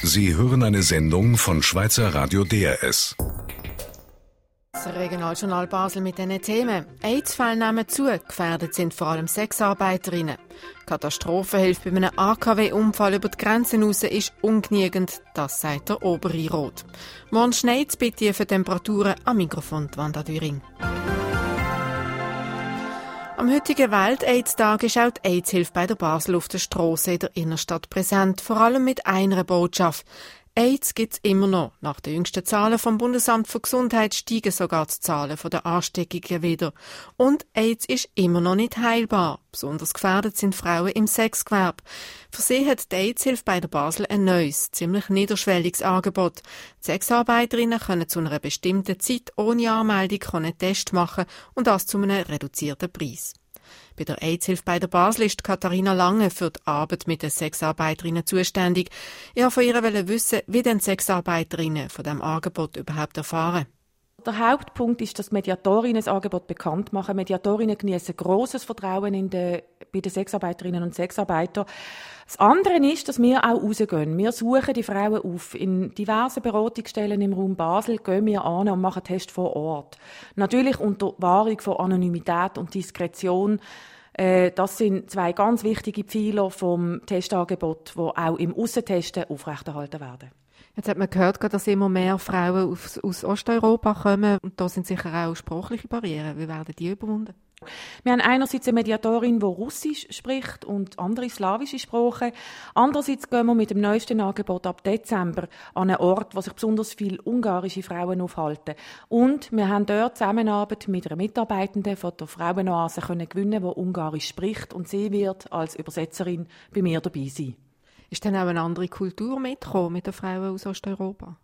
Sie hören eine Sendung von Schweizer Radio DRS. Das Regionaljournal Basel mit diesen Themen. AIDS-Fälle nehmen zu, gefährdet sind vor allem Sexarbeiterinnen. Katastrophenhilfe bei einem AKW-Unfall über die Grenzen raus ist ungenügend, das sagt der Oberrheinrot. Morgen schneit es bei tiefen Temperaturen. Am Mikrofon Wanda Düring. Am heutigen Welt-AIDS-Tag ist auch die AIDS-Hilfe bei der Basel auf der Strasse in der Innenstadt präsent, vor allem mit einer Botschaft. AIDS gibt es immer noch. Nach den jüngsten Zahlen vom Bundesamt für Gesundheit steigen sogar die Zahlen der Ansteckungen wieder. Und AIDS ist immer noch nicht heilbar. Besonders gefährdet sind Frauen im Sexgewerbe. Für sie hat die AIDS-Hilfe bei der Basel ein neues, ziemlich niederschwelliges Angebot. Die Sexarbeiterinnen können zu einer bestimmten Zeit ohne Anmeldung einen Test machen und das zu einem reduzierten Preis. Bei der AIDS-Hilfe bei der Basel ist Katharina Lange für die Arbeit mit den Sexarbeiterinnen zuständig. Ich wollte von ihr wissen, wie denn Sexarbeiterinnen von diesem Angebot überhaupt erfahren. Der Hauptpunkt ist, dass Mediatorinnen das Angebot bekannt machen. Mediatorinnen genießen grosses Vertrauen bei den Sexarbeiterinnen und Sexarbeitern. Das andere ist, dass wir auch rausgehen. Wir suchen die Frauen auf. In diversen Beratungsstellen im Raum Basel gehen wir an und machen Tests vor Ort. Natürlich unter Wahrung von Anonymität und Diskretion. Das sind zwei ganz wichtige Pfeiler vom Testangebot, die auch im Aussentesten aufrechterhalten werden. Jetzt hat man gehört, dass immer mehr Frauen aus Osteuropa kommen. Und da sind sicher auch sprachliche Barrieren. Wie werden die überwunden? Wir haben einerseits eine Mediatorin, die Russisch spricht und andere slawische Sprachen. Andererseits gehen wir mit dem neuesten Angebot ab Dezember an einen Ort, wo sich besonders viele ungarische Frauen aufhalten. Und wir haben dort Zusammenarbeit mit einer Mitarbeitenden von der Frauenoase gewinnen, die Ungarisch spricht. Und sie wird als Übersetzerin bei mir dabei sein. Ist denn auch eine andere Kultur mitgekommen mit den Frauen aus Osteuropa?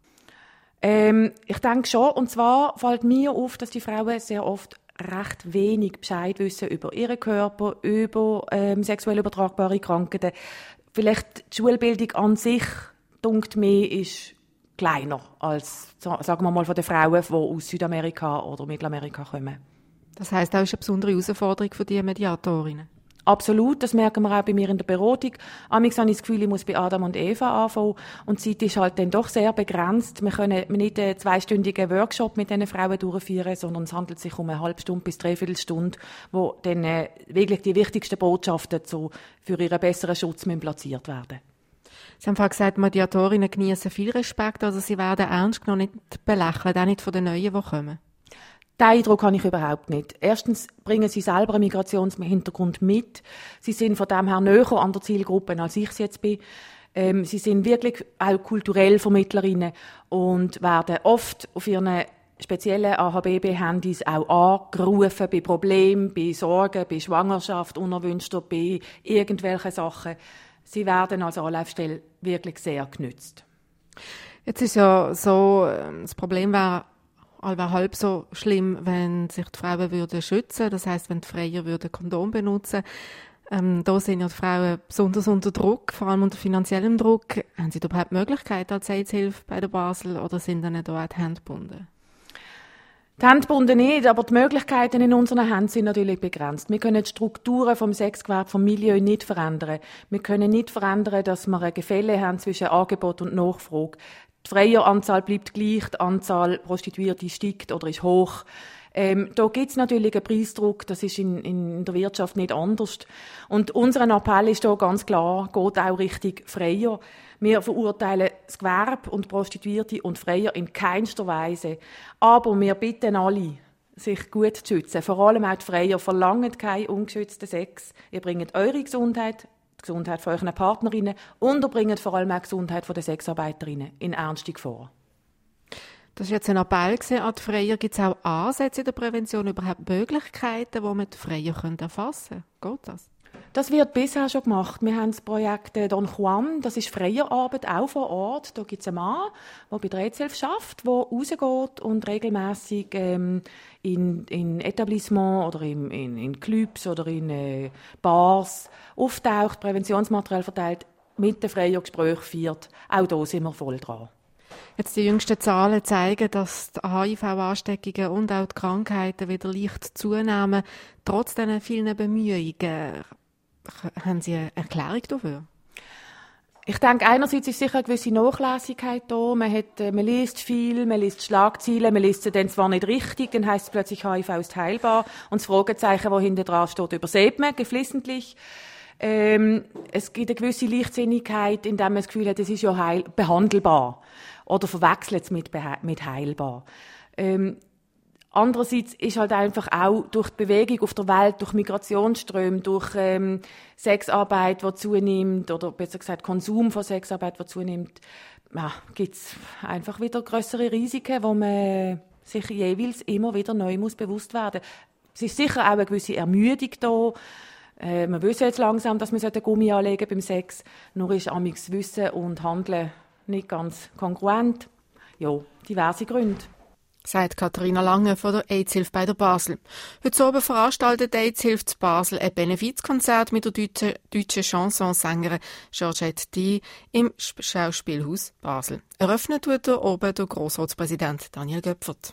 Ich denke schon. Und zwar fällt mir auf, dass die Frauen sehr oft recht wenig Bescheid wissen über ihren Körper, über sexuell übertragbare Krankheiten. Vielleicht die Schulbildung an sich, dunkt mir, ist kleiner als, sagen wir mal, von den Frauen, die aus Südamerika oder Mittelamerika kommen. Das heisst, das ist eine besondere Herausforderung für die Mediatorinnen? Absolut, das merken wir auch bei mir in der Beratung. Amigs habe ich das Gefühl, ich muss bei Adam und Eva anfangen. Und die Zeit ist halt dann doch sehr begrenzt. Wir können nicht einen zweistündigen Workshop mit diesen Frauen durchführen, sondern es handelt sich um eine halbe Stunde bis dreiviertel Stunde, wo dann wirklich die wichtigsten Botschaften für ihren besseren Schutz platziert werden. Sie haben vorhin gesagt, Mediatorinnen genießen viel Respekt, also sie werden ernst genommen, nicht belächelt, auch nicht von den Neuen, die kommen. Den Eindruck habe ich überhaupt nicht. Erstens bringen sie selber einen Migrationshintergrund mit. Sie sind von dem her näher an der Zielgruppe, als ich es jetzt bin. Sie sind wirklich auch kulturell Vermittlerinnen und werden oft auf ihren speziellen AHBB-Handys auch angerufen bei Problemen, bei Sorgen, bei Schwangerschaft, unerwünschter, bei irgendwelchen Sachen. Sie werden als Anlaufstelle wirklich sehr genützt. Jetzt ist ja so, das Problem wäre halb so schlimm, wenn sich die Frauen würden schützen, das heisst, wenn die Freier würden Kondom benutzen. Da sind ja die Frauen besonders unter Druck, vor allem unter finanziellem Druck. Haben Sie da überhaupt Möglichkeiten als AIDS-Hilfe bei der Basel oder sind dann da auch die Hände gebunden? Die Hände gebunden nicht, aber die Möglichkeiten in unseren Händen sind natürlich begrenzt. Wir können die Strukturen vom Sexgewerbe, vom Milieu nicht verändern. Wir können nicht verändern, dass wir ein Gefälle haben zwischen Angebot und Nachfrage. Die Freieranzahl bleibt gleich, die Anzahl Prostituierte steigt oder ist hoch. Da gibt es natürlich einen Preisdruck, das ist in der Wirtschaft nicht anders. Und unser Appell ist da ganz klar, geht auch Richtung Freier. Wir verurteilen das Gewerbe und Prostituierte und Freier in keinster Weise. Aber wir bitten alle, sich gut zu schützen. Vor allem auch die Freier verlangen keinen ungeschützten Sex. Ihr bringt eure Gesundheit, die Gesundheit von euren Partnerinnen und ihr bringt vor allem auch die Gesundheit der Sexarbeiterinnen in ernstige Gefahr. Das war jetzt ein Appell an die Freier. Gibt es auch Ansätze in der Prävention, überhaupt Möglichkeiten, die man die Freier erfassen können? Geht das? Das wird bisher schon gemacht. Wir haben das Projekt Don Juan, das ist Freierarbeit, auch vor Ort. Da gibt es einen Mann, der bei der AIDS-Hilfe arbeitet, der rausgeht und regelmässig in Etablissements oder in Clubs oder in Bars auftaucht, Präventionsmaterial verteilt, mit den Freier Gesprächen führt. Auch da sind wir voll dran. Jetzt die jüngsten Zahlen zeigen, dass die HIV-Ansteckungen und auch die Krankheiten wieder leicht zunehmen. Trotz diesen vielen Bemühungen, haben Sie eine Erklärung dafür? Ich denke, einerseits ist sicher eine gewisse Nachlässigkeit da. Man liest viel, man liest Schlagzeilen, man liest sie dann zwar nicht richtig, dann heisst es plötzlich, HIV ist heilbar. Und das Fragezeichen, das hinter dran steht, übersieht man geflissentlich. Es gibt eine gewisse Leichtsinnigkeit, indem man das Gefühl hat, es ist ja behandelbar. Oder verwechselt es mit heilbar. Andererseits ist halt einfach auch durch die Bewegung auf der Welt, durch Migrationsströme, durch Sexarbeit, die zunimmt, oder besser gesagt Konsum von Sexarbeit, die zunimmt, gibt es einfach wieder grössere Risiken, wo man sich jeweils immer wieder neu bewusst werden muss. Es ist sicher auch eine gewisse Ermüdung da. Man wissen jetzt langsam, dass man den Gummi anlegen beim Sex. Nur ist amigs Wissen und Handeln nicht ganz kongruent. Ja, diverse Gründe. Sagt Katharina Lange von der AIDS-Hilfe bei der Basel. Heute Abend veranstaltet die AIDS-Hilfe zu Basel ein Benefizkonzert mit der deutschen Chansonsängerin Georgette D. im Schauspielhaus Basel. Eröffnet wird oben der Grossratspräsident Daniel Göpfert.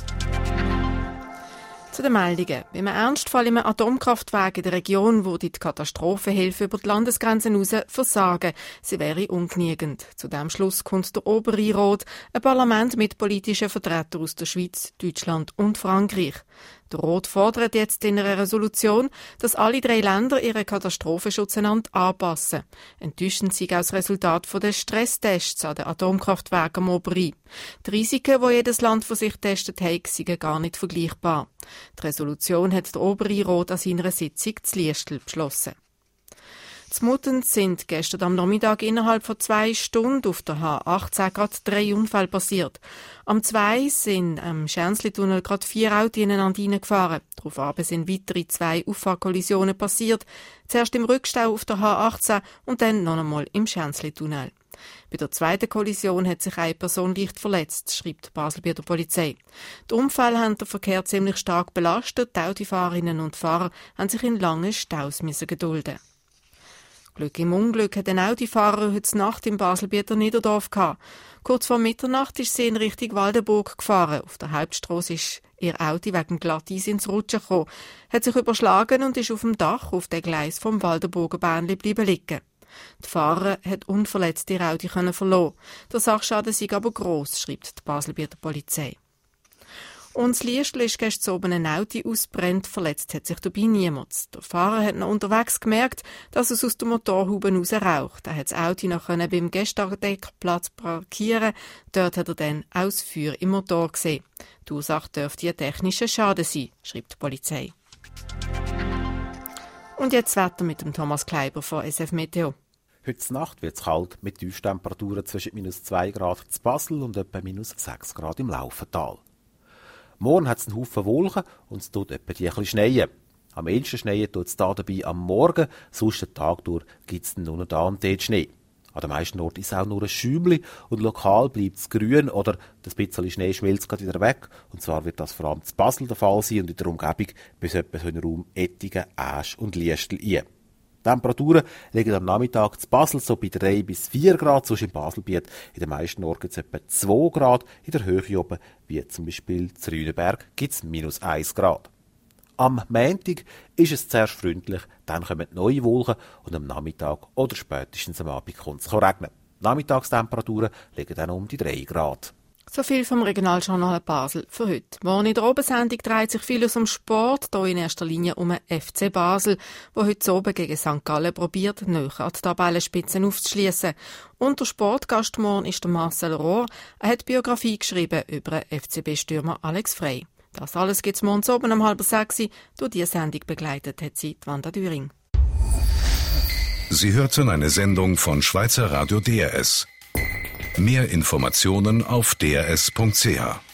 Zu den Meldungen. Bei einem Ernstfall im Atomkraftwerk in der Region würde die Katastrophenhilfe über die Landesgrenzen hinaus versagen. Sie wäre ungenügend. Zu diesem Schluss kommt der Oberrheinrat, ein Parlament mit politischen Vertretern aus der Schweiz, Deutschland und Frankreich. Der Rat fordert jetzt in einer Resolution, dass alle 3 Länder ihren Katastrophenschutz einander anpassen. Enttäuschend sei auch das Resultat der Stresstests an den Atomkraftwerken am Oberrhein. Die Risiken, die jedes Land für sich testet hat, seien gar nicht vergleichbar. Die Resolution hat der Oberrheinrat an seiner Sitzung zu Liestel beschlossen. In Muttenz sind gestern am Nachmittag innerhalb von 2 Stunden auf der H18 gerade 3 Unfälle passiert. Am 2 sind am Schänzli-Tunnel gerade 4 Autos ineinander reingefahren. Daraufhin sind weitere 2 Auffahrkollisionen passiert. Zuerst im Rückstau auf der H18 und dann noch einmal im Schänzli-Tunnel. Bei der zweiten Kollision hat sich eine Person leicht verletzt, schreibt Basel bei der Polizei. Die Unfälle haben den Verkehr ziemlich stark belastet. Die Autofahrerinnen und Fahrer haben sich in langen Staus gedulden. Glück im Unglück hat ein Autofahrer heute Nacht im Baselbieter Niederdorf gehabt. Kurz vor Mitternacht ist sie in Richtung Waldenburg gefahren. Auf der Hauptstrasse ist ihr Auto wegen Glatteis ins Rutschen gekommen, hat sich überschlagen und ist auf dem Dach auf dem Gleis vom Waldenburger Bähnli bleiben liegen. Die Fahrer hat unverletzt ihr Auto verlassen. Der Sachschaden sei aber gross, schreibt die Baselbieter Polizei. Und das Liestl ist gestern oben ein Auto ausgebrannt, verletzt hat sich dabei niemand. Der Fahrer hat noch unterwegs gemerkt, dass es aus der Motorhaube raus raucht. Er hat das Auto noch beim Gästedeckerplatz parkieren. Dort hat er dann auch das Feuer im Motor gesehen. Die Ursache dürfte ein technischer Schaden sein, schreibt die Polizei. Und jetzt Wetter mit dem Thomas Kleiber von SF Meteo. Heute Nacht wird es kalt mit Tiefstemperaturen zwischen -2 Grad zu Basel und etwa -6 Grad im Laufental. Morgen hat es einen Haufen Wolken und es tut etwa die ein bisschen schneien. Am ehesten schneien tut es dabei am Morgen, sonst den Tag durch gibt es nur noch da und dort Schnee. An den meisten Orten ist es auch nur ein Schäumchen und lokal bleibt es grün oder das bisschen Schnee schmilzt gerade wieder weg. Und zwar wird das vor allem zu Basel der Fall sein und in der Umgebung bis etwa so in den Raum Ettigen, Asch und Liestel ein. Die Temperaturen liegen am Nachmittag zu Basel so bei 3 bis 4 Grad, sonst im Baselbiet in den meisten Orten etwa 2 Grad. In der Höhe oben, wie zum Beispiel zu Rüdenberg, gibt es -1 Grad. Am Montag ist es zuerst freundlich, dann kommen neue Wolken und am Nachmittag oder spätestens am Abend kommt es regnen. Die Nachmittagstemperaturen liegen dann um die 3 Grad. So viel vom Regionaljournal Basel für heute. Morgen in der Obersendung dreht sich vieles um Sport, hier in erster Linie um den FC Basel, wo heute oben gegen St. Gallen probiert, näher an die Tabellenspitzen aufzuschliessen. Und der Sportgast morgen ist der Marcel Rohr. Er hat Biografie geschrieben über den FCB-Stürmer Alex Frey. Das alles gibt es morgens oben um 5:30. Durch diese Sendung begleitet hat sie Wanda Düring. Sie hörten eine Sendung von Schweizer Radio DRS. Mehr Informationen auf drs.ch.